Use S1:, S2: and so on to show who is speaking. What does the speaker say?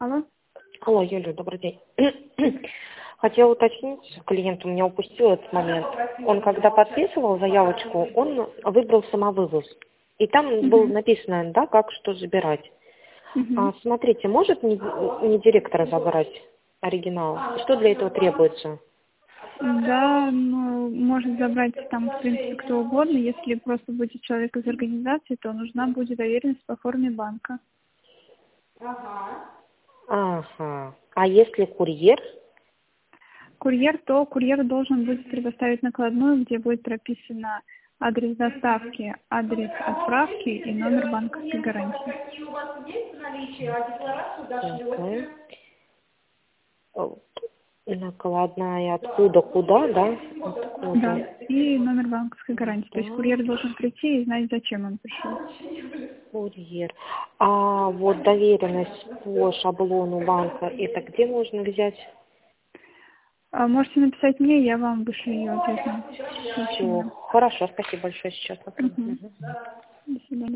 S1: Алло?
S2: Алло, Юля, добрый день. Хотела уточнить, клиент у меня упустил этот момент. Он когда подписывал заявочку, он выбрал самовывоз. И там было написано, да, как что забирать. Смотрите, может не директора забрать оригинал? Что для этого требуется?
S1: Да, ну, может забрать там, в принципе, кто угодно. Если просто будет человек из организации, то нужна будет доверенность по форме банка.
S2: Ага. А если курьер?
S1: Курьер, то курьер должен будет предоставить накладную, где будет прописано адрес доставки, адрес отправки и номер банковской гарантии.
S2: Накладная откуда, куда, да?
S1: Да,
S2: Откуда?
S1: и номер банковской гарантии. То есть
S2: Да,
S1: курьер должен прийти и знать, зачем он пришел.
S2: курьер. А вот доверенность по шаблону банка, это где можно взять?
S1: Можете написать мне, я вам вышлю ее ответным
S2: Все,
S1: сообщением.
S2: хорошо, спасибо большое сейчас.
S1: До свидания.